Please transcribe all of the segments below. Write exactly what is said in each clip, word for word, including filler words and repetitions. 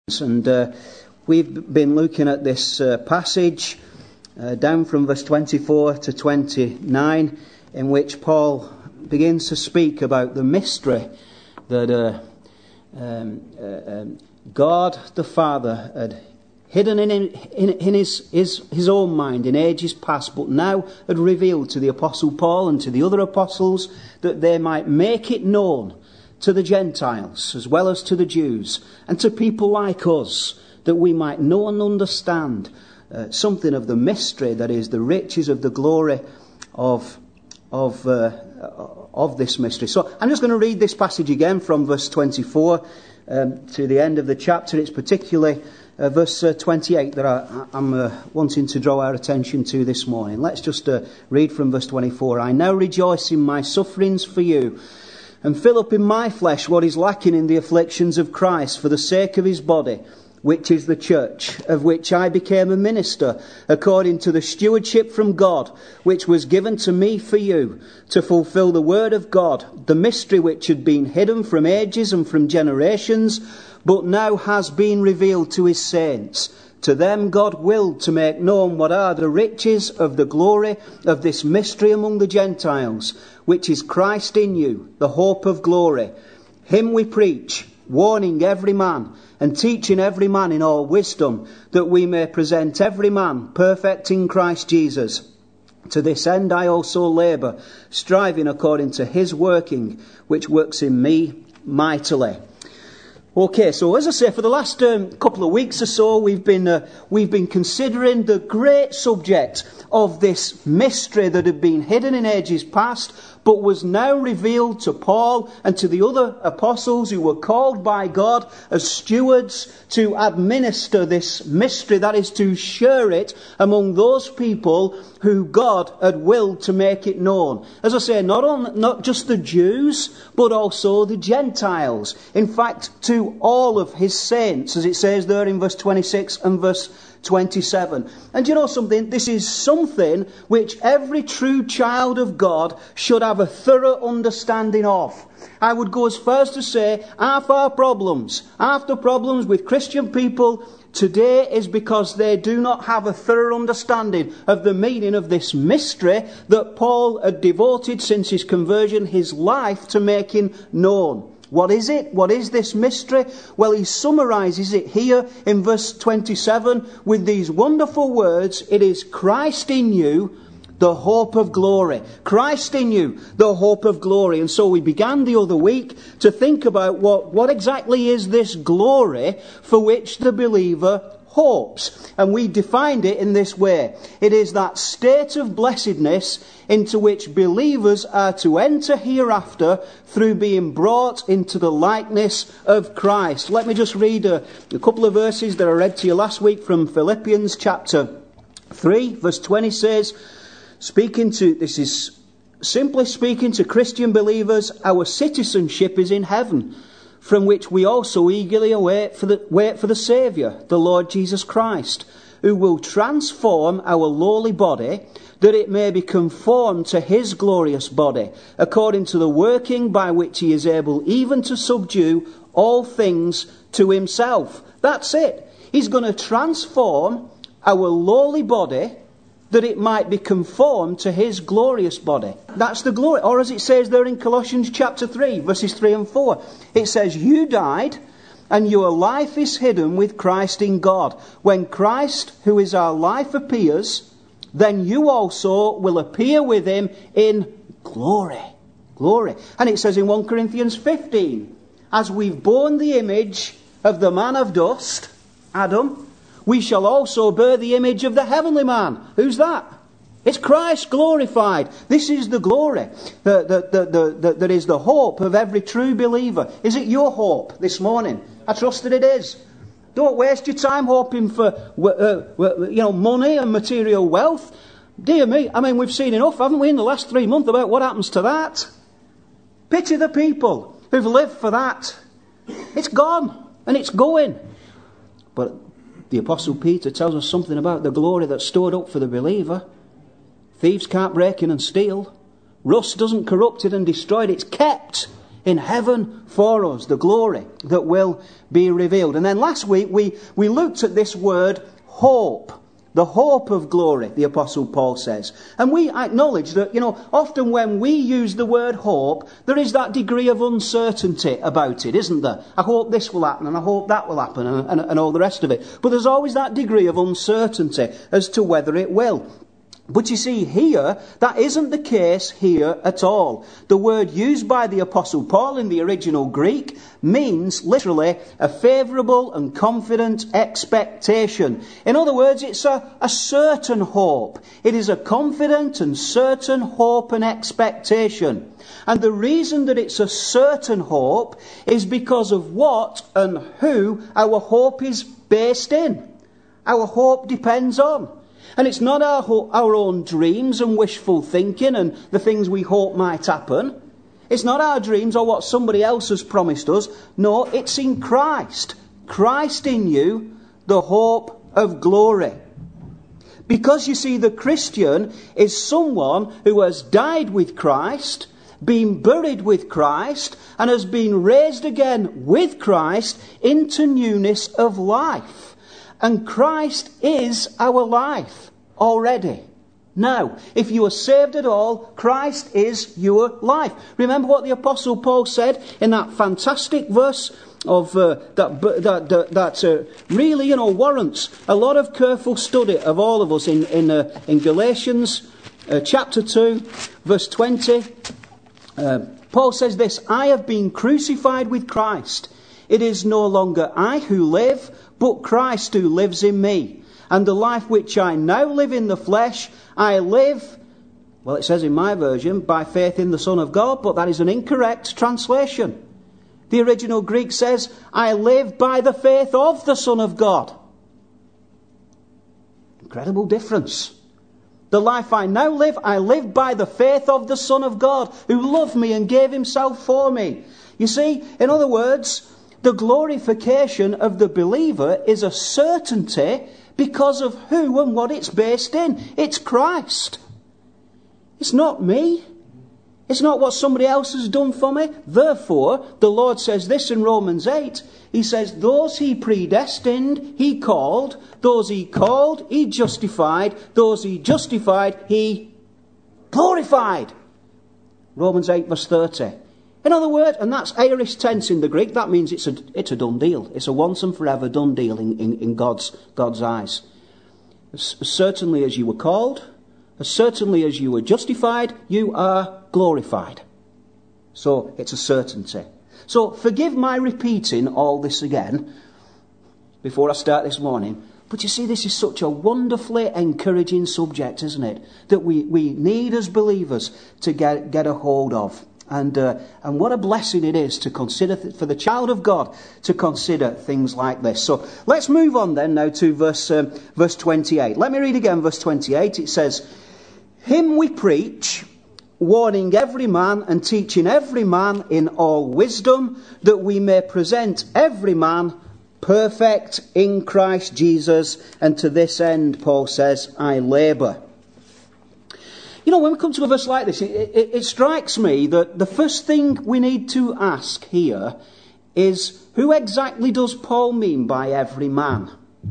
And uh, we've been looking at this uh, passage uh, down from verse twenty-four to twenty-nine, in which Paul begins to speak about the mystery that uh, um, uh, um, God the Father had hidden in, in, in his, his, his own mind in ages past, but now had revealed to the Apostle Paul and to the other apostles, that they might make it known to the Gentiles as well as to the Jews, and to people like us, that we might know and understand uh, something of the mystery that is the riches of the glory of of uh, of this mystery. So I'm just going to read this passage again from verse twenty-four um, to the end of the chapter. It's particularly uh, verse uh, twenty-eight that I, I'm uh, wanting to draw our attention to this morning. Let's just uh, read from verse twenty-four. I now rejoice in my sufferings for you, and fill up in my flesh what is lacking in the afflictions of Christ for the sake of his body, which is the church, of which I became a minister, according to the stewardship from God, which was given to me for you, to fulfill the word of God, the mystery which had been hidden from ages and from generations, but now has been revealed to his saints. To them God willed to make known what are the riches of the glory of this mystery among the Gentiles, which is Christ in you, the hope of glory. Him we preach, warning every man, and teaching every man in all wisdom, that we may present every man perfect in Christ Jesus. To this end I also labour, striving according to his working, which works in me mightily. Okay, so as I say, for the last um, couple of weeks or so, we've been uh, we've been considering the great subject of this mystery that had been hidden in ages past, but was now revealed to Paul and to the other apostles who were called by God as stewards to administer this mystery, that is, to share it among those people who God had willed to make it known. As I say, not on, not just the Jews, but also the Gentiles. In fact, to all of his saints, as it says there in verse twenty-six and verse twenty-seven. And you know something? This is something which every true child of God should have a thorough understanding of. I would go as far as to say half our problems, half the problems with Christian people today is because they do not have a thorough understanding of the meaning of this mystery that Paul had devoted since his conversion his life to making known. What is it? What is this mystery? Well, he summarises it here in verse twenty-seven with these wonderful words. It is Christ in you, the hope of glory. Christ in you, the hope of glory. And so we began the other week to think about what, what exactly is this glory for which the believer hopes. And we defined it in this way. It is that state of blessedness into which believers are to enter hereafter through being brought into the likeness of Christ. Let me just read a, a couple of verses that I read to you last week from Philippians chapter three, verse twenty says, speaking to, this is simply speaking to Christian believers, our citizenship is in heaven, from which we also eagerly await for the, wait for the Saviour, the Lord Jesus Christ, who will transform our lowly body, that it may be conformed to his glorious body, according to the working by which he is able even to subdue all things to himself. That's it. He's going to transform our lowly body, that it might be conformed to his glorious body. That's the glory. Or as it says there in Colossians chapter three, verses three and four, it says, you died, and your life is hidden with Christ in God. When Christ, who is our life, appears, then you also will appear with him in glory. Glory. And it says in First Corinthians fifteen, as we've borne the image of the man of dust, Adam, we shall also bear the image of the heavenly man. Who's that? It's Christ glorified. This is the glory that, that, that, that, that, that is the hope of every true believer. Is it your hope this morning? I trust that it is. Don't waste your time hoping for uh, you know, money and material wealth. Dear me, I mean, we've seen enough, haven't we, in the last three months about what happens to that? Pity the people who've lived for that. It's gone and it's going. But the Apostle Peter tells us something about the glory that's stored up for the believer. Thieves can't break in and steal. Rust doesn't corrupt it and destroy it. It's kept in heaven for us, the glory that will be revealed. And then last week we, we looked at this word hope. The hope of glory, the Apostle Paul says. And we acknowledge that, you know, often when we use the word hope, there is that degree of uncertainty about it, isn't there? I hope this will happen and I hope that will happen and, and, and all the rest of it. But there's always that degree of uncertainty as to whether it will. But you see, here, that isn't the case here at all. The word used by the Apostle Paul in the original Greek means literally a favourable and confident expectation. In other words, it's a, a certain hope. It is a confident and certain hope and expectation. And the reason that it's a certain hope is because of what and who our hope is based in. Our hope depends on. And it's not our, ho- our own dreams and wishful thinking and the things we hope might happen. It's not our dreams or what somebody else has promised us. No, it's in Christ. Christ in you, the hope of glory. Because you see, the Christian is someone who has died with Christ, been buried with Christ, and has been raised again with Christ into newness of life. And Christ is our life already. Now, if you are saved at all, Christ is your life. Remember what the Apostle Paul said in that fantastic verse of uh, that that that, that uh, really, you know, warrants a lot of careful study of all of us in in uh, in Galatians uh, chapter two, verse twenty. Uh, Paul says this: "I have been crucified with Christ. It is no longer I who live, but Christ who lives in me. And the life which I now live in the flesh, I live," well, it says in my version, "by faith in the Son of God," but that is an incorrect translation. The original Greek says, "I live by the faith of the Son of God." Incredible difference. The life I now live, I live by the faith of the Son of God, who loved me and gave himself for me. You see, in other words, the glorification of the believer is a certainty because of who and what it's based in. It's Christ. It's not me. It's not what somebody else has done for me. Therefore, the Lord says this in Romans eight. He says, "Those he predestined, he called. Those he called, he justified. Those he justified, he glorified." Romans eight verse thirty. In other words, and that's aorist tense in the Greek, that means it's a, it's a done deal. It's a once and forever done deal in, in, in God's, God's eyes. As, as certainly as you were called, as certainly as you were justified, you are glorified. So it's a certainty. So forgive my repeating all this again before I start this morning. But you see, this is such a wonderfully encouraging subject, isn't it? That we, we need as believers to get, get a hold of. And uh, and what a blessing it is to consider, th- for the child of God to consider things like this. So let's move on then now to verse um, verse twenty-eight. Let me read again verse twenty-eight. It says, "Him we preach, warning every man and teaching every man in all wisdom, that we may present every man perfect in Christ Jesus. And to this end," Paul says, "I labour." You know, when we come to a verse like this, it, it, it strikes me that the first thing we need to ask here is, who exactly does Paul mean by every man?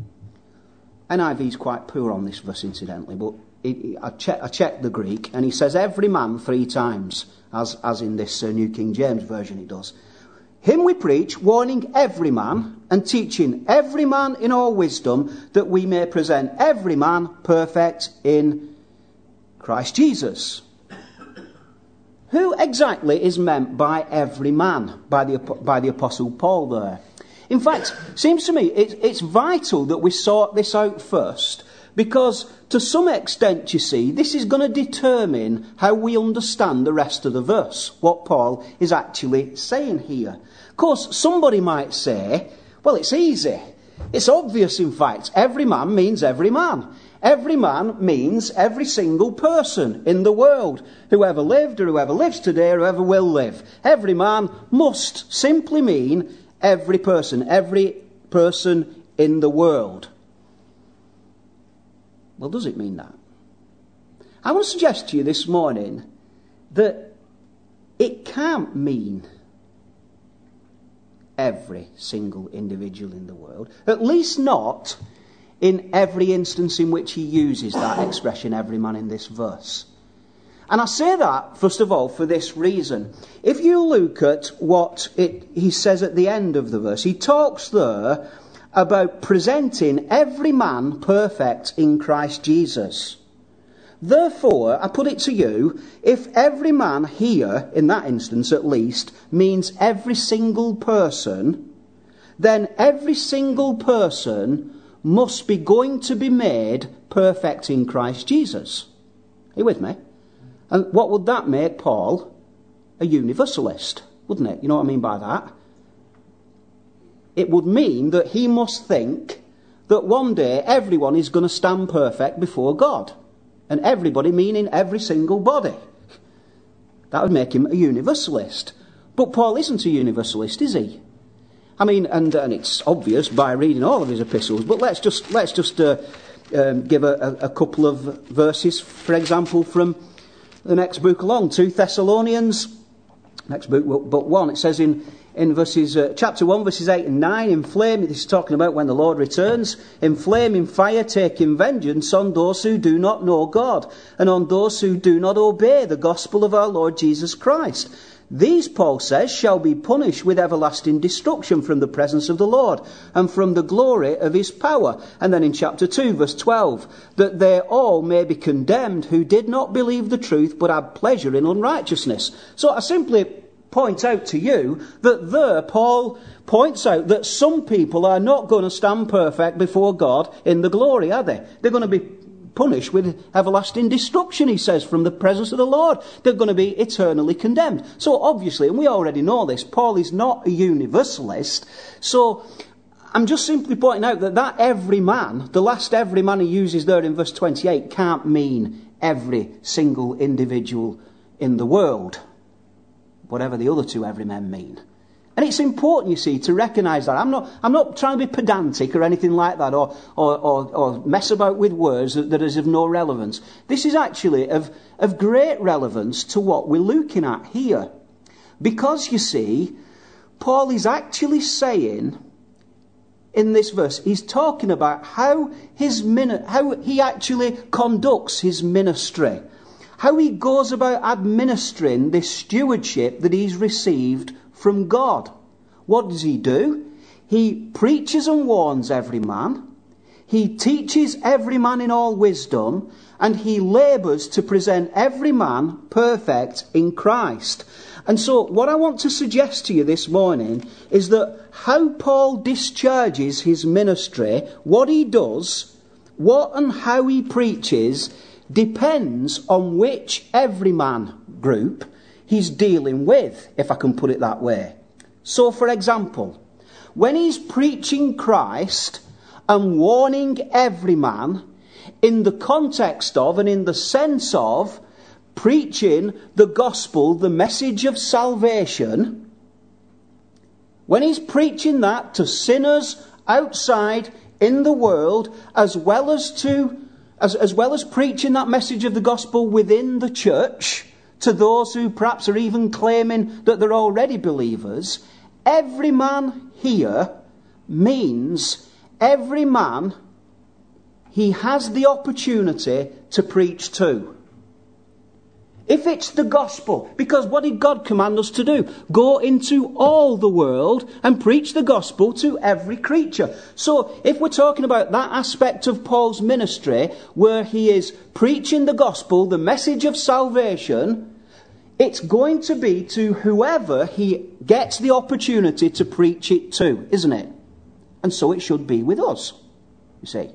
N I V is quite poor on this verse, incidentally, but it, it, I, check, I checked the Greek, and he says every man three times, as, as in this uh, New King James Version it does. "Him we preach, warning every man, and teaching every man in all wisdom, that we may present every man perfect in Christ Jesus." Who exactly is meant by every man, by the, by the Apostle Paul there? In fact, it seems to me it, it's vital that we sort this out first, because to some extent, you see, this is going to determine how we understand the rest of the verse, what Paul is actually saying here. Of course, somebody might say, well, it's easy. It's obvious, in fact. Every man means every man. Every man means every single person in the world, whoever lived or whoever lives today or whoever will live. Every man must simply mean every person, every person in the world. Well, does it mean that? I want to suggest to you this morning that it can't mean every single individual in the world. At least not in every instance in which he uses that expression, every man, in this verse. And I say that, first of all, for this reason. If you look at what it, he says at the end of the verse, he talks there about presenting every man perfect in Christ Jesus. Therefore, I put it to you, if every man here, in that instance at least, means every single person, then every single person must be going to be made perfect in Christ Jesus. Are you with me? And what would that make Paul? A universalist, wouldn't it? You know what I mean by that? It would mean that he must think that one day everyone is going to stand perfect before God. And everybody meaning every single body. That would make him a universalist. But Paul isn't a universalist, is he? I mean, and, and it's obvious by reading all of his epistles, but let's just let's just uh, um, give a, a, a couple of verses, for example, from the next book along, two Thessalonians, next book but one. It says in, in verses uh, chapter one, verses eight and nine, in flame, this is talking about when the Lord returns, in flaming fire taking vengeance on those who do not know God, and on those who do not obey the gospel of our Lord Jesus Christ. These, Paul says, shall be punished with everlasting destruction from the presence of the Lord and from the glory of his power. And then in chapter two, verse twelve, that they all may be condemned who did not believe the truth but had pleasure in unrighteousness. So I simply point out to you that there Paul points out that some people are not going to stand perfect before God in the glory, are they? They're going to be punished with everlasting destruction, he says, from the presence of the Lord. They're going to be eternally condemned. So obviously, and we already know this, Paul is not a universalist. So I'm just simply pointing out that that every man, the last every man he uses there in verse twenty-eight, can't mean every single individual in the world, whatever the other two every men mean. And it's important, you see, to recognise that. I'm not I'm not trying to be pedantic or anything like that, or or, or, or mess about with words that, that is of no relevance. This is actually of, of great relevance to what we're looking at here. Because, you see, Paul is actually saying, in this verse, he's talking about how his min- how he actually conducts his ministry. How he goes about administering this stewardship that he's received from God. What does he do? He preaches and warns every man. He teaches every man in all wisdom. And he labours to present every man perfect in Christ. And so what I want to suggest to you this morning is that how Paul discharges his ministry, what he does, what and how he preaches, depends on which every man group he's dealing with, if I can put it that way. So, for example, when he's preaching Christ and warning every man in the context of and in the sense of preaching the gospel, the message of salvation, when he's preaching that to sinners outside in the world, as well as to as, as well as preaching that message of the gospel within the church, to those who perhaps are even claiming that they're already believers, every man here means every man he has the opportunity to preach to. If it's the gospel, because what did God command us to do? Go into all the world and preach the gospel to every creature. So if we're talking about that aspect of Paul's ministry, where he is preaching the gospel, the message of salvation, it's going to be to whoever he gets the opportunity to preach it to, isn't it? And so it should be with us, you see.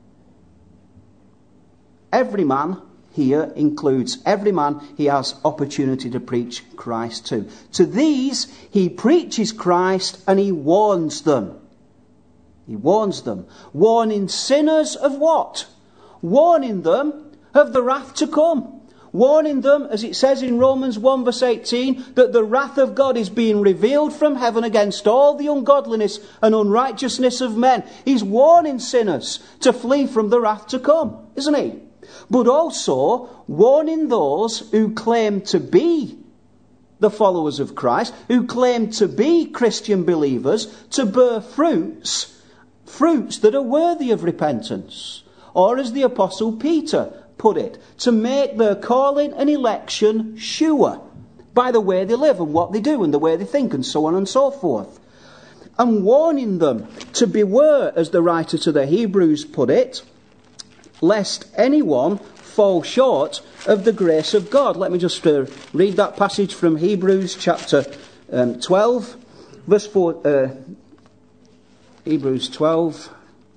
Every man here includes every man he has opportunity to preach Christ to. To these, he preaches Christ and he warns them. He warns them. Warning sinners of what? Warning them of the wrath to come. Warning them, as it says in Romans one verse eighteen, that the wrath of God is being revealed from heaven against all the ungodliness and unrighteousness of men. He's warning sinners to flee from the wrath to come, isn't he? But also warning those who claim to be the followers of Christ, who claim to be Christian believers, to bear fruits, fruits that are worthy of repentance. Or as the Apostle Peter put it, to make their calling and election sure by the way they live and what they do and the way they think and so on and so forth. And warning them to beware, as the writer to the Hebrews put it, lest anyone fall short of the grace of God. Let me just uh, read that passage from Hebrews chapter um, twelve, verse four. Uh, Hebrews twelve,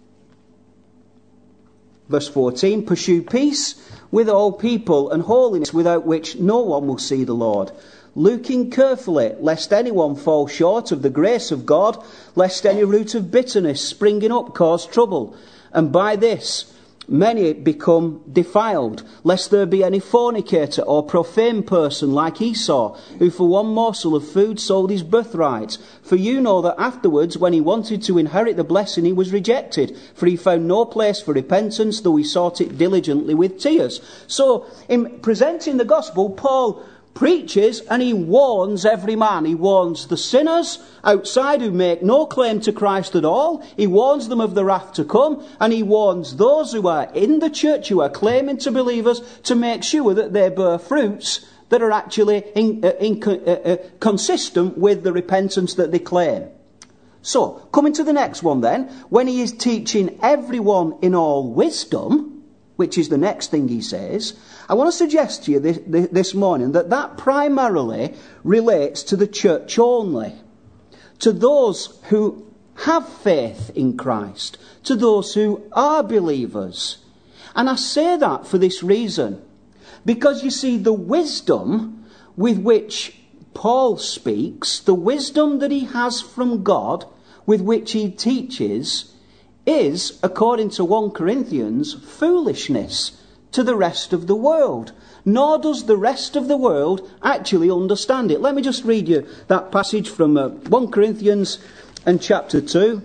verse fourteen. Pursue peace with all people and holiness, without which no one will see the Lord. Looking carefully, lest anyone fall short of the grace of God, lest any root of bitterness springing up cause trouble, and by this many become defiled, lest there be any fornicator or profane person like Esau, who for one morsel of food sold his birthright. For you know that afterwards, when he wanted to inherit the blessing, he was rejected, for he found no place for repentance, though he sought it diligently with tears. So, in presenting the gospel, Paul preaches and he warns every man. He warns the sinners outside who make no claim to Christ at all. He warns them of the wrath to come, and he warns those who are in the church, who are claiming to believers, to make sure that they bear fruits that are actually in, uh, in, uh, uh, consistent with the repentance that they claim. So, coming to the next one then, when he is teaching everyone in all wisdom, which is the next thing he says, I want to suggest to you this, this morning that that primarily relates to the church only, to those who have faith in Christ, to those who are believers. And I say that for this reason, because you see, the wisdom with which Paul speaks, the wisdom that he has from God, with which he teaches, is, according to First Corinthians, foolishness to the rest of the world. Nor does the rest of the world actually understand it. Let me just read you that passage from uh, First Corinthians and chapter two.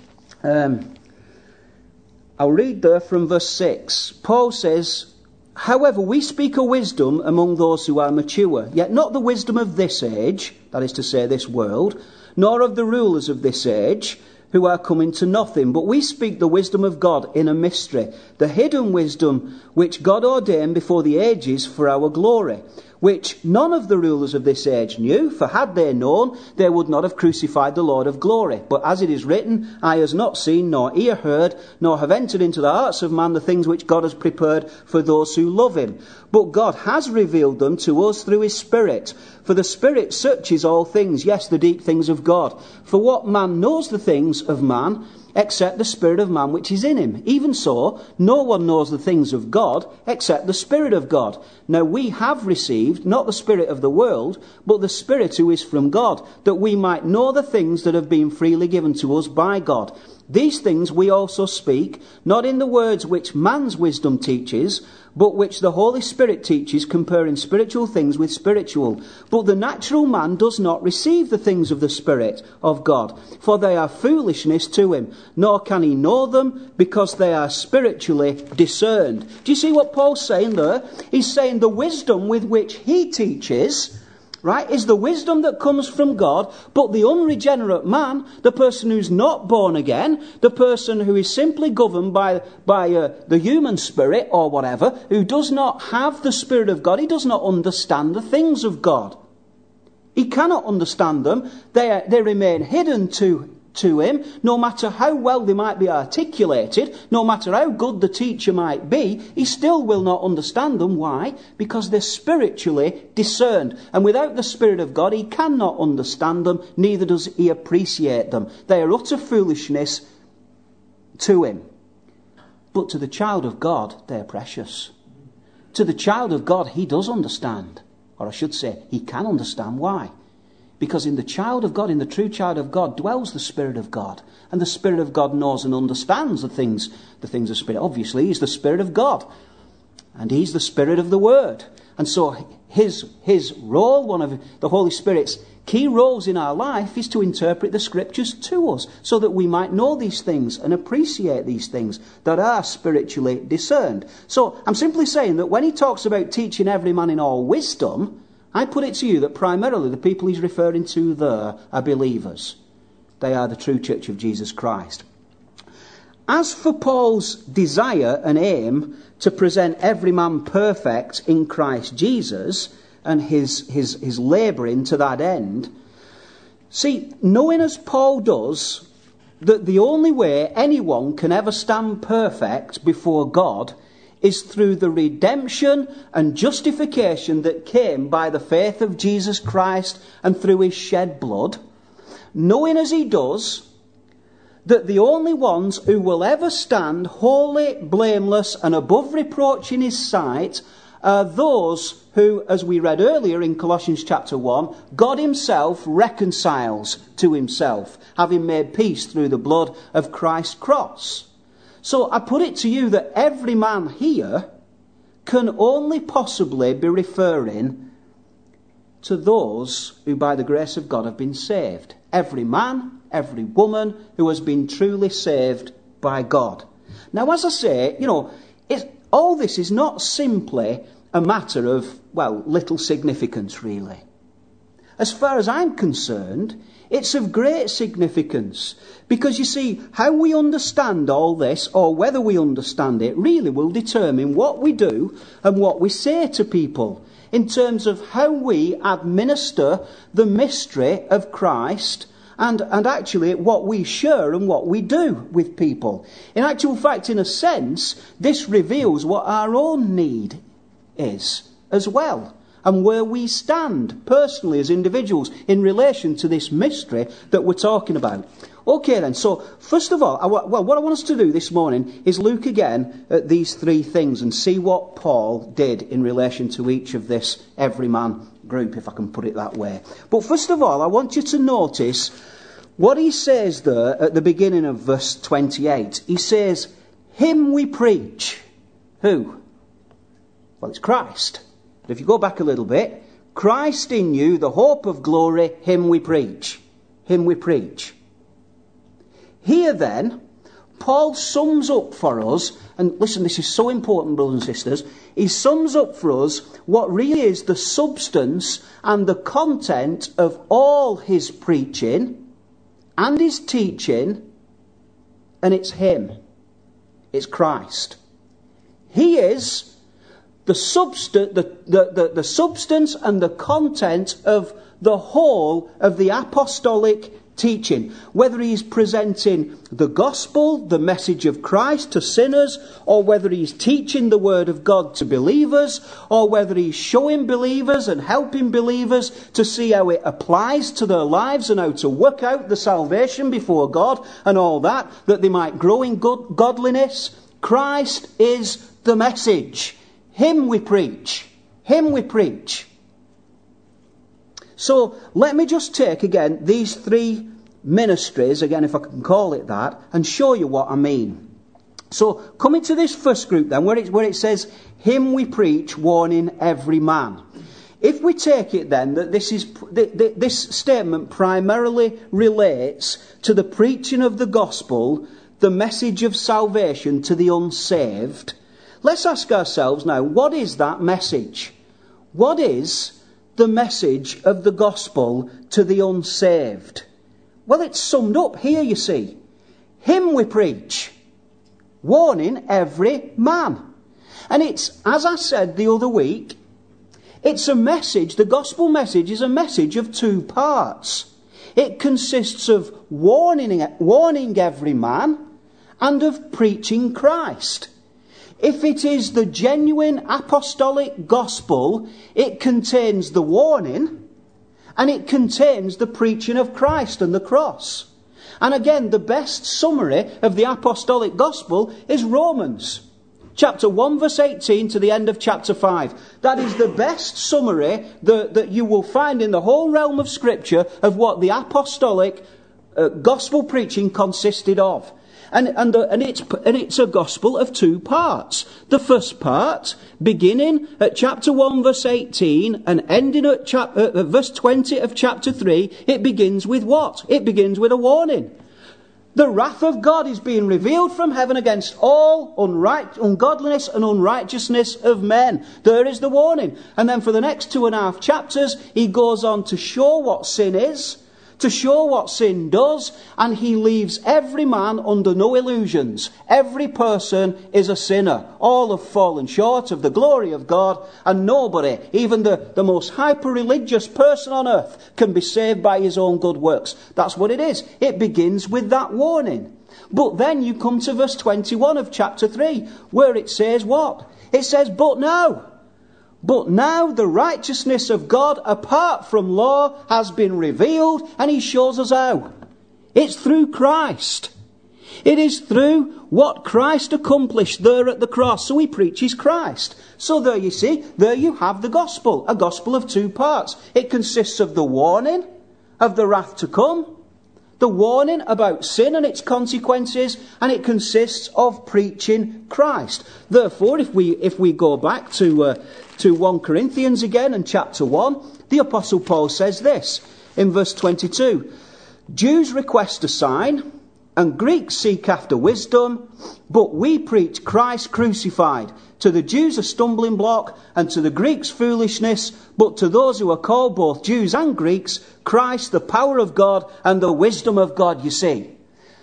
Um, I'll read there from verse six. Paul says, however, we speak of wisdom among those who are mature, yet not the wisdom of this age, that is to say this world, nor of the rulers of this age, who are coming to nothing. But we speak the wisdom of God in a mystery, the hidden wisdom which God ordained before the ages for our glory, which none of the rulers of this age knew, for had they known, they would not have crucified the Lord of glory. But as it is written, eye has not seen, nor ear heard, nor have entered into the hearts of man the things which God has prepared for those who love him. But God has revealed them to us through his Spirit. For the Spirit searches all things, yes, the deep things of God. For what man knows the things of man, except the Spirit of man which is in him? Even so, no one knows the things of God, except the Spirit of God. Now we have received, not the spirit of the world, but the Spirit who is from God, that we might know the things that have been freely given to us by God. These things we also speak, not in the words which man's wisdom teaches, but which the Holy Spirit teaches, comparing spiritual things with spiritual. But the natural man does not receive the things of the Spirit of God, for they are foolishness to him, nor can he know them, because they are spiritually discerned. Do you see what Paul's saying there? He's saying the wisdom with which he teaches, right, is the wisdom that comes from God, but the unregenerate man, the person who's not born again, the person who is simply governed by, by uh, the human spirit or whatever, who does not have the Spirit of God, he does not understand the things of God. He cannot understand them. They, are, they remain hidden to to him, no matter how well they might be articulated, no matter how good the teacher might be, he still will not understand them. Why? Because they're spiritually discerned. And without the Spirit of God, he cannot understand them, neither does he appreciate them. They are utter foolishness to him. But to the child of God, they're precious. To the child of God, he does understand. Or I should say, he can understand. Why? Because in the child of God, in the true child of God, dwells the Spirit of God. And the Spirit of God knows and understands the things, the things of Spirit. Obviously, he's the Spirit of God. And he's the Spirit of the Word. And so his, his role, one of the Holy Spirit's key roles in our life, is to interpret the Scriptures to us, so that we might know these things and appreciate these things that are spiritually discerned. So I'm simply saying that when he talks about teaching every man in all wisdom, I put it to you that primarily the people he's referring to there are believers. They are the true church of Jesus Christ. As for Paul's desire and aim to present every man perfect in Christ Jesus, and his, his, his labouring to that end, see, knowing as Paul does that the only way anyone can ever stand perfect before God is through the redemption and justification that came by the faith of Jesus Christ and through his shed blood, knowing as he does that the only ones who will ever stand holy, blameless and above reproach in his sight are those who, as we read earlier in Colossians chapter one, God himself reconciles to himself, having made peace through the blood of Christ's cross. So I put it to you that every man here can only possibly be referring to those who by the grace of God have been saved. Every man, every woman who has been truly saved by God. Now, as I say, you know, it, all this is not simply a matter of, well, little significance, really. As far as I'm concerned, it's of great significance. Because, you see, how we understand all this, or whether we understand it, really will determine what we do and what we say to people in terms of how we administer the mystery of Christ and, and actually what we share and what we do with people. In actual fact, in a sense, this reveals what our own need is as well, and where we stand personally as individuals in relation to this mystery that we're talking about. Okay then, so first of all, I, well, what I want us to do this morning is look again at these three things and see what Paul did in relation to each of this everyman group, if I can put it that way. But first of all, I want you to notice what he says there at the beginning of verse twenty-eight. He says, him we preach. Who? Well, it's Christ. But if you go back a little bit, Christ in you, the hope of glory, him we preach. Him we preach. Here then, Paul sums up for us, and listen, this is so important, brothers and sisters, he sums up for us what really is the substance and the content of all his preaching and his teaching, and it's him. It's Christ. He is The, subst- the, the, the, the substance and the content of the whole of the apostolic teaching. Whether he's presenting the gospel, the message of Christ to sinners, or whether he's teaching the word of God to believers, or whether he's showing believers and helping believers to see how it applies to their lives and how to work out the salvation before God and all that, that they might grow in good godliness. Christ is the message. Him we preach. Him we preach. So let me just take again these three ministries, again if I can call it that, and show you what I mean. So coming to this first group then, where it, where it says, him we preach, warning every man. If we take it then that this is this statement primarily relates to the preaching of the gospel, the message of salvation to the unsaved, let's ask ourselves now, what is that message? What is the message of the gospel to the unsaved? Well, it's summed up here, you see. Him we preach, warning every man. And it's, as I said the other week, it's a message, the gospel message is a message of two parts. It consists of warning, warning every man and of preaching Christ. If it is the genuine apostolic gospel, it contains the warning and it contains the preaching of Christ and the cross. And again, the best summary of the apostolic gospel is Romans. Chapter one verse eighteen to the end of chapter five. That is the best summary that, that you will find in the whole realm of Scripture of what the apostolic uh, gospel preaching consisted of. And, and, the, and, it's, and it's a gospel of two parts. The first part, beginning at chapter one verse eighteen and ending at chap, uh, verse twenty of chapter three, it begins with what? It begins with a warning. The wrath of God is being revealed from heaven against all unright, ungodliness and unrighteousness of men. There is the warning. And then for the next two and a half chapters, he goes on to show what sin is, to show what sin does, and he leaves every man under no illusions. Every person is a sinner. All have fallen short of the glory of God, and nobody, even the, the most hyper-religious person on earth, can be saved by his own good works. That's what it is. It begins with that warning. But then you come to verse twenty-one of chapter three, where it says what? It says, but now... But now the righteousness of God apart from law has been revealed, and he shows us how. It's through Christ. It is through what Christ accomplished there at the cross. So he preaches Christ. So there you see, there you have the gospel, a gospel of two parts. It consists of the warning of the wrath to come, the warning about sin and its consequences, and it consists of preaching Christ. Therefore, if we if we go back to uh, to First Corinthians again and chapter one, the Apostle Paul says this in verse twenty-two. Jews request a sign, and Greeks seek after wisdom, but we preach Christ crucified. To the Jews a stumbling block, and to the Greeks foolishness, but to those who are called both Jews and Greeks, Christ the power of God and the wisdom of God, you see.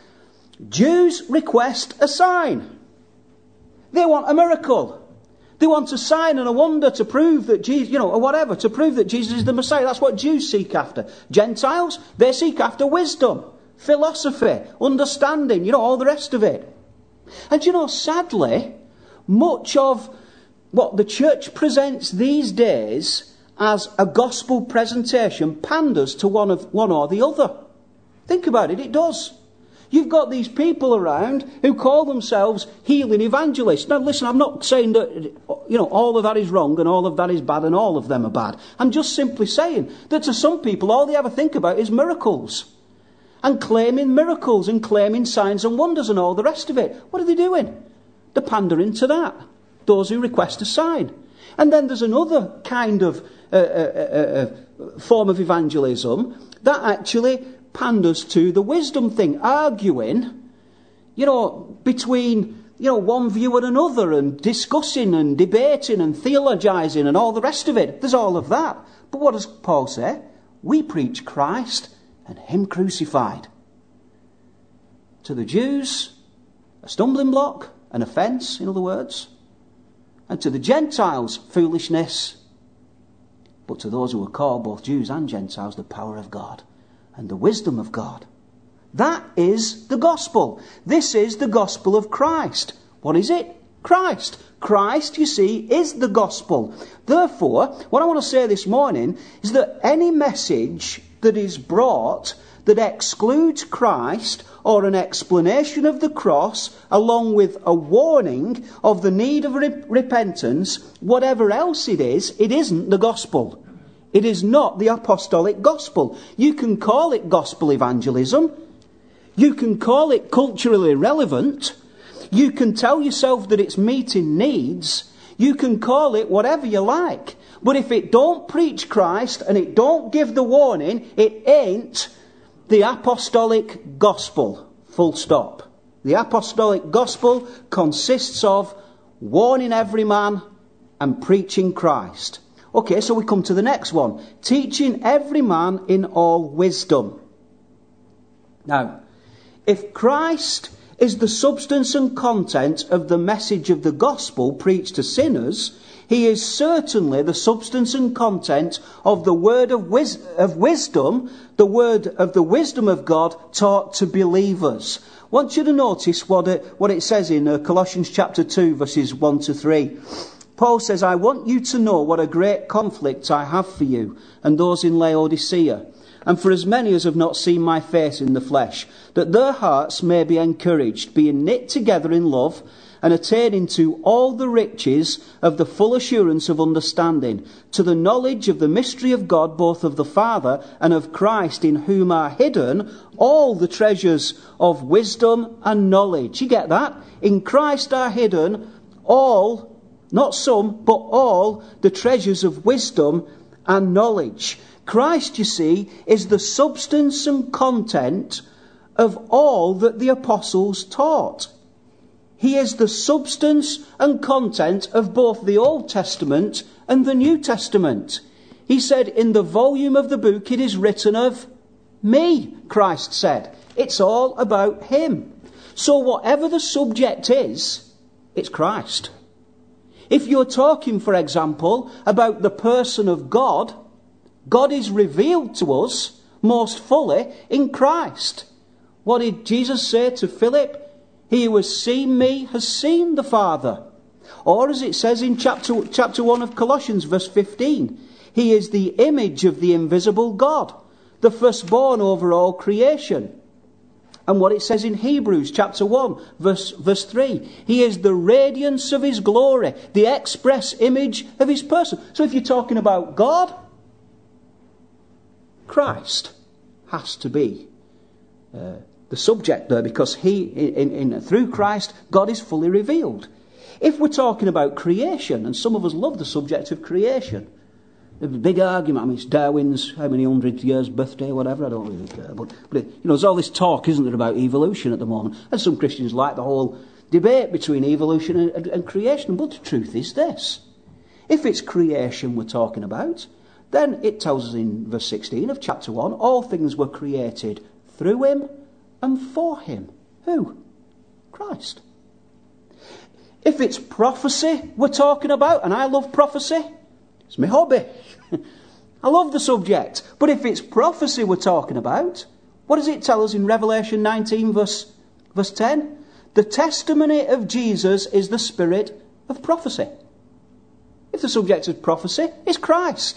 Jews request a sign. They want a miracle. They want a sign and a wonder to prove that Jesus, you know, or whatever, to prove that Jesus is the Messiah. That's what Jews seek after. Gentiles, they seek after wisdom, philosophy, understanding, you know, all the rest of it. And you know, sadly, much of what the church presents these days as a gospel presentation panders to one of one or the other. Think about it, it does. You've got these people around who call themselves healing evangelists. Now listen, I'm not saying that, you know, all of that is wrong and all of that is bad and all of them are bad. I'm just simply saying that to some people all they ever think about is miracles. And claiming miracles and claiming signs and wonders and all the rest of it. What are they doing? They're pandering to that. Those who request a sign. And then there's another kind of uh, uh, uh, form of evangelism that actually panders to the wisdom thing, arguing, you know, between, you know, one view and another, and discussing and debating and theologizing and all the rest of it. There's all of that. But what does Paul say? We preach Christ and him crucified. To the Jews, a stumbling block, an offence, in other words. And to the Gentiles, foolishness. But to those who are called, both Jews and Gentiles, the power of God and the wisdom of God. That is the gospel. This is the gospel of Christ. What is it? Christ. Christ, you see, is the gospel. Therefore, what I want to say this morning is that any message that is brought that excludes Christ or an explanation of the cross along with a warning of the need of re- repentance, whatever else it is, it isn't the gospel. It is not the apostolic gospel. You can call it gospel evangelism. You can call it culturally relevant. You can tell yourself that it's meeting needs. You can call it whatever you like. But if it don't preach Christ and it don't give the warning, it ain't the apostolic gospel. Full stop. The apostolic gospel consists of warning every man and preaching Christ. Okay, so we come to the next one. Teaching every man in all wisdom. Now, if Christ is the substance and content of the message of the gospel preached to sinners, he is certainly the substance and content of the word of, wis- of wisdom, the word of the wisdom of God taught to believers. I want you to notice what it, what it says in uh, Colossians chapter two, verses one to three. Paul says, I want you to know what a great conflict I have for you and those in Laodicea, and for as many as have not seen my face in the flesh, that their hearts may be encouraged, being knit together in love, and attaining to all the riches of the full assurance of understanding, to the knowledge of the mystery of God, both of the Father and of Christ, in whom are hidden all the treasures of wisdom and knowledge. You get that? In Christ are hidden all, not some, but all the treasures of wisdom and knowledge. Christ, you see, is the substance and content of all that the apostles taught. He is the substance and content of both the Old Testament and the New Testament. He said, in the volume of the book it is written of me, Christ said. It's all about him. So whatever the subject is, it's Christ. If you're talking, for example, about the person of God, God is revealed to us most fully in Christ. What did Jesus say to Philip? He who has seen me has seen the Father. Or as it says in chapter, chapter one of Colossians, verse fifteen, he is the image of the invisible God, the firstborn over all creation. And what it says in Hebrews chapter one, verse, verse three, he is the radiance of his glory, the express image of his person. So if you're talking about God, Christ has to be uh, the subject there, because he, in, in, through Christ, God is fully revealed. If we're talking about creation, and some of us love the subject of creation, the big argument, I mean, it's Darwin's how many hundred years birthday, whatever, I don't really care. But, but it, you know, there's all this talk, isn't there, about evolution at the moment. And some Christians like the whole debate between evolution and, and, and creation. But the truth is this. If it's creation we're talking about, then it tells us in verse sixteen of chapter one, all things were created through him and for him. Who? Christ. If it's prophecy we're talking about, and I love prophecy, it's my hobby. I love the subject. But if it's prophecy we're talking about, what does it tell us in Revelation nineteen verse, verse ten? The testimony of Jesus is the spirit of prophecy. If the subject is prophecy, it's Christ.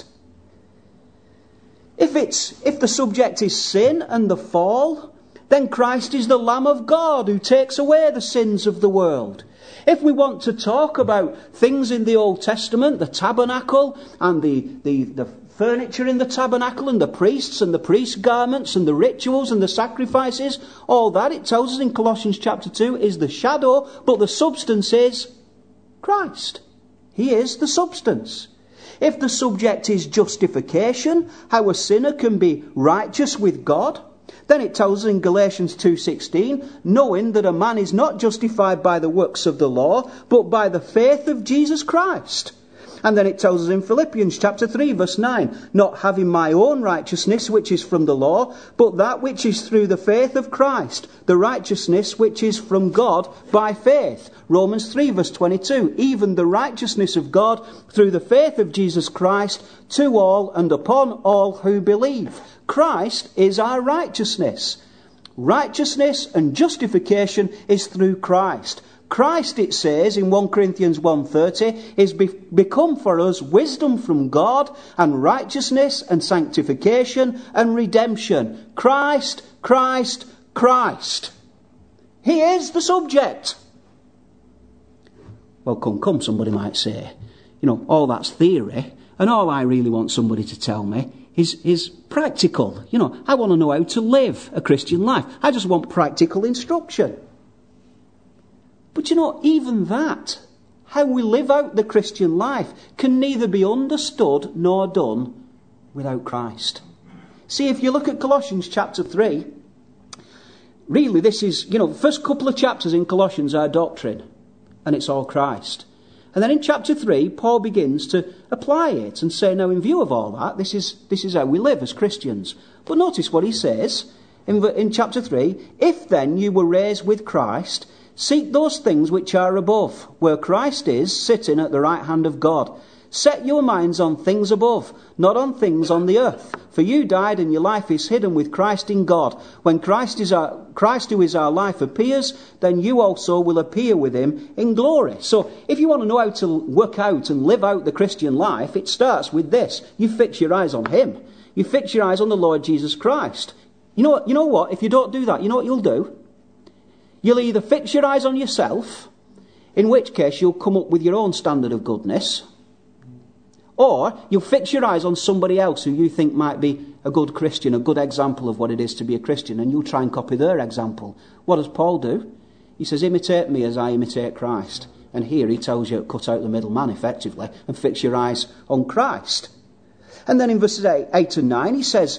If it's if the subject is sin and the fall, then Christ is the Lamb of God who takes away the sins of the world. If we want to talk about things in the Old Testament, the tabernacle and the, the, the furniture in the tabernacle and the priests and the priest garments and the rituals and the sacrifices, all that, it tells us in Colossians chapter two, is the shadow, but the substance is Christ. He is the substance. If the subject is justification, how a sinner can be righteous with God, then it tells us in Galatians two sixteen, knowing that a man is not justified by the works of the law, but by the faith of Jesus Christ. And then it tells us in Philippians chapter three verse nine, not having my own righteousness which is from the law, but that which is through the faith of Christ, the righteousness which is from God by faith. Romans three verse twenty-two, even the righteousness of God through the faith of Jesus Christ to all and upon all who believe. Christ is our righteousness. Righteousness and justification is through Christ. Christ, it says in First Corinthians one thirty, is be- become for us wisdom from God and righteousness and sanctification and redemption. Christ, Christ, Christ. He is the subject. Well, come, come, somebody might say. You know, all that's theory, and all I really want somebody to tell me is, is practical. You know, I want to know how to live a Christian life. I just want practical instruction. But you know, even that, how we live out the Christian life, can neither be understood nor done without Christ. See, if you look at Colossians chapter three, really this is, you know, the first couple of chapters in Colossians are doctrine, and it's all Christ. And then in chapter three, Paul begins to apply it and say, now in view of all that, this is this is how we live as Christians. But notice what he says in, in chapter three, if then you were raised with Christ, seek those things which are above, where Christ is, sitting at the right hand of God. Set your minds on things above, not on things on the earth. For you died, and your life is hidden with Christ in God. When Christ is our Christ, who is our life, appears, then you also will appear with him in glory. So, if you want to know how to work out and live out the Christian life, it starts with this. You fix your eyes on him. You fix your eyes on the Lord Jesus Christ. You know what? You know what? If you don't do that, you know what you'll do? You'll either fix your eyes on yourself, in which case you'll come up with your own standard of goodness, or you'll fix your eyes on somebody else who you think might be a good Christian, a good example of what it is to be a Christian, and you'll try and copy their example. What does Paul do? He says, imitate me as I imitate Christ. And here he tells you to cut out the middleman effectively and fix your eyes on Christ. And then in verses eight, eight and nine he says,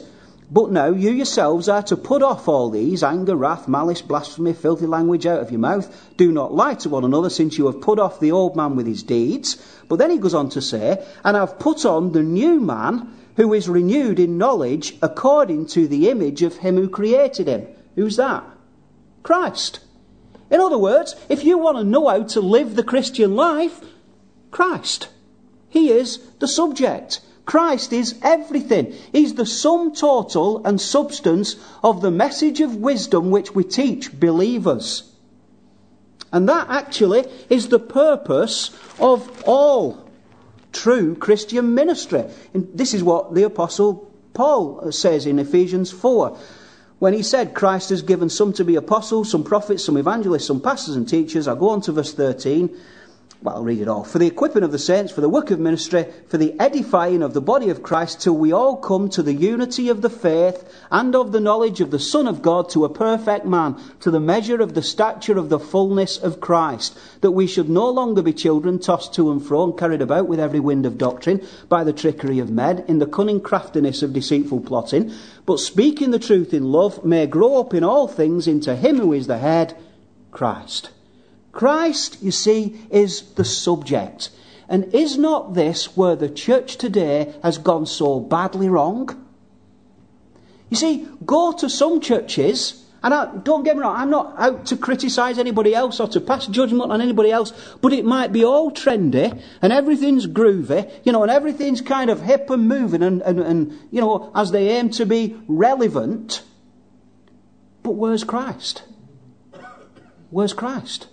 But now you yourselves are to put off all these, anger, wrath, malice, blasphemy, filthy language out of your mouth. Do not lie to one another, since you have put off the old man with his deeds. But then he goes on to say, and have put on the new man, who is renewed in knowledge according to the image of him who created him. Who's that? Christ. In other words, if you want to know how to live the Christian life, Christ. He is the subject. Christ is everything. He's the sum total and substance of the message of wisdom which we teach believers. And that actually is the purpose of all true Christian ministry. And this is what the Apostle Paul says in Ephesians four. When he said Christ has given some to be apostles, some prophets, some evangelists, some pastors and teachers. I'll go on to verse thirteen. Well, I'll read it all. For the equipping of the saints, for the work of ministry, for the edifying of the body of Christ, till we all come to the unity of the faith and of the knowledge of the Son of God, to a perfect man, to the measure of the stature of the fullness of Christ, that we should no longer be children, tossed to and fro and carried about with every wind of doctrine, by the trickery of men, in the cunning craftiness of deceitful plotting, but speaking the truth in love, may grow up in all things into him who is the head, Christ. Christ, you see, is the subject. And is not this where the church today has gone so badly wrong? You see, go to some churches, and I, don't get me wrong, I'm not out to criticise anybody else or to pass judgment on anybody else, but it might be all trendy, and everything's groovy, you know, and everything's kind of hip and moving, and, and, and you know, as they aim to be relevant. But where's Christ? Where's Christ?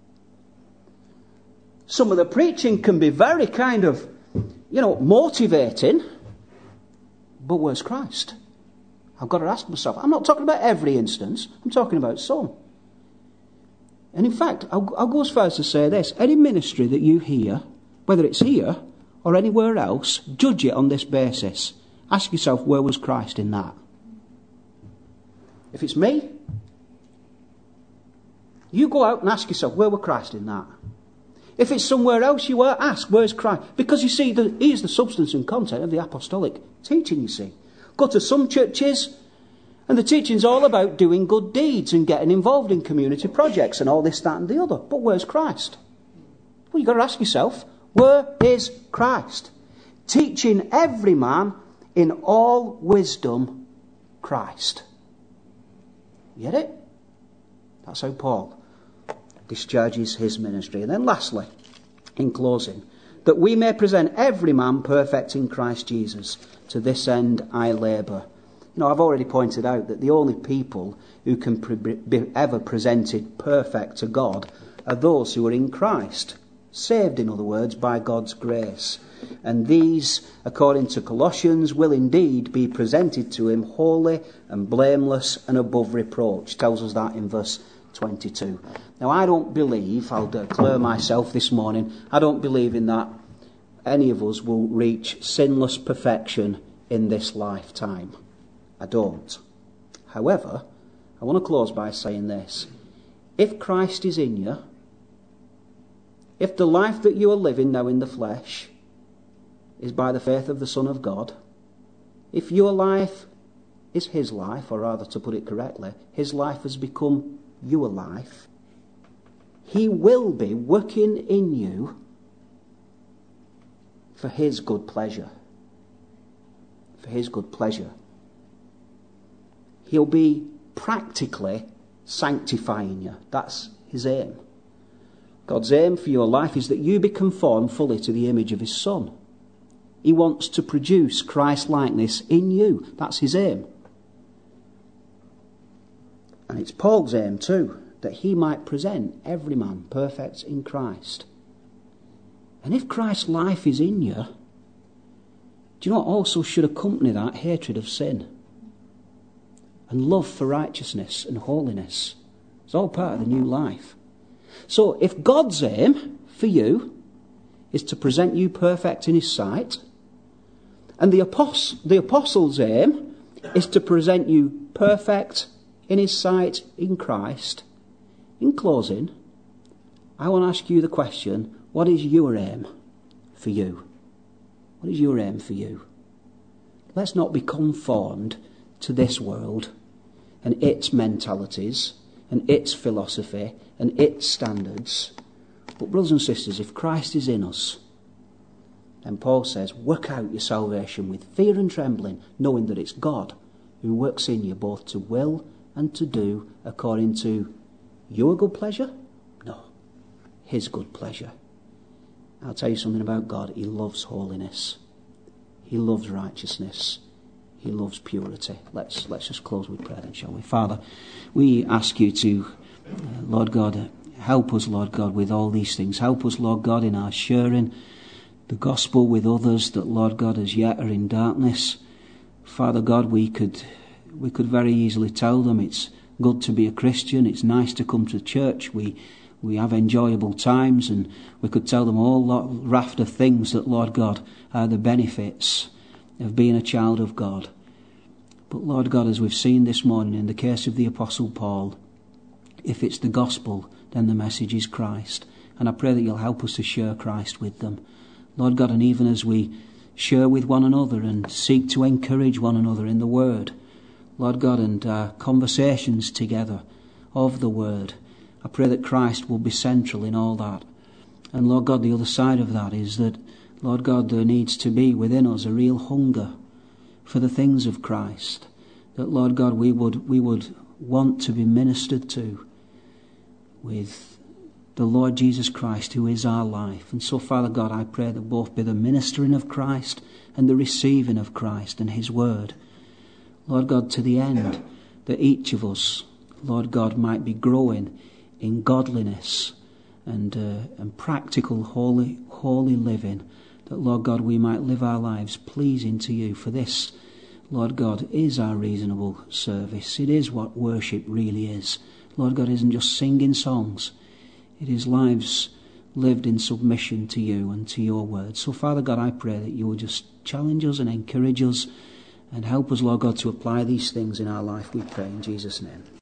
Some of the preaching can be very kind of, you know, motivating. But where's Christ? I've got to ask myself. I'm not talking about every instance. I'm talking about some. And in fact, I'll, I'll go as far as to say this. Any ministry that you hear, whether it's here or anywhere else, judge it on this basis. Ask yourself, where was Christ in that? If it's me, you go out and ask yourself, where was Christ in that? If it's somewhere else you were, ask, where's Christ? Because you see, the, he is the substance and content of the apostolic teaching, you see. Go to some churches, and the teaching's all about doing good deeds and getting involved in community projects and all this, that and the other. But where's Christ? Well, you've got to ask yourself, where is Christ? Teaching every man in all wisdom Christ. You get it? That's how Paul discharges his ministry. And then lastly, in closing, that we may present every man perfect in Christ Jesus. To this end I labour. You know, I've already pointed out that the only people who can pre- be ever presented perfect to God are those who are in Christ, saved, in other words, by God's grace. And these, according to Colossians, will indeed be presented to him holy and blameless and above reproach. Tells us that in verse twenty-two. Now, I don't believe, I'll declare myself this morning, I don't believe in that any of us will reach sinless perfection in this lifetime. I don't. However, I want to close by saying this. If Christ is in you, if the life that you are living now in the flesh is by the faith of the Son of God, if your life is his life, or rather, to put it correctly, his life has become your life, he will be working in you for his good pleasure. For his good pleasure. He'll be practically sanctifying you. That's his aim. God's aim for your life is that you be conformed fully to the image of his Son. He wants to produce Christ-likeness in you. That's his aim. And it's Paul's aim too, that he might present every man perfect in Christ. And if Christ's life is in you, do you know what also should accompany that? Hatred of sin. And love for righteousness and holiness. It's all part of the new life. So if God's aim for you is to present you perfect in his sight, and the, apost- the apostle's aim is to present you perfect in his sight in Christ, in closing, I want to ask you the question, what is your aim for you? What is your aim for you? Let's not be conformed to this world and its mentalities and its philosophy and its standards. But brothers and sisters, if Christ is in us, then Paul says, work out your salvation with fear and trembling, knowing that it's God who works in you both to will and to do according to your good pleasure? No, his good pleasure. I'll tell you something about God. He loves holiness. He loves righteousness. He loves purity. Let's let's just close with prayer then, shall we? Father, we ask you to, uh, Lord God, help us, Lord God, with all these things. Help us, Lord God, in our sharing the gospel with others that, Lord God, as yet are in darkness. Father God, we could we could very easily tell them it's good to be a Christian. It's nice to come to church. We we have enjoyable times, and we could tell them all lot raft of things that, Lord God, are the benefits of being a child of God. But Lord God, as we've seen this morning in the case of the Apostle Paul, if it's the gospel, then the message is Christ. And I pray that you'll help us to share Christ with them. Lord God, and even as we share with one another and seek to encourage one another in the Word, Lord God, and uh, conversations together of the Word, I pray that Christ will be central in all that. And Lord God, the other side of that is that, Lord God, there needs to be within us a real hunger for the things of Christ. That, Lord God, we would we would want to be ministered to with the Lord Jesus Christ, who is our life. And so, Father God, I pray that both be the ministering of Christ and the receiving of Christ and his word, Lord God, to the end that each of us, Lord God, might be growing in godliness and uh, and practical holy holy living, that, Lord God, we might live our lives pleasing to you. For this, Lord God, is our reasonable service. It is what worship really is. Lord God, isn't just singing songs. It is lives lived in submission to you and to your word. So, Father God, I pray that you will just challenge us and encourage us and help us, Lord God, to apply these things in our life, we pray in Jesus' name.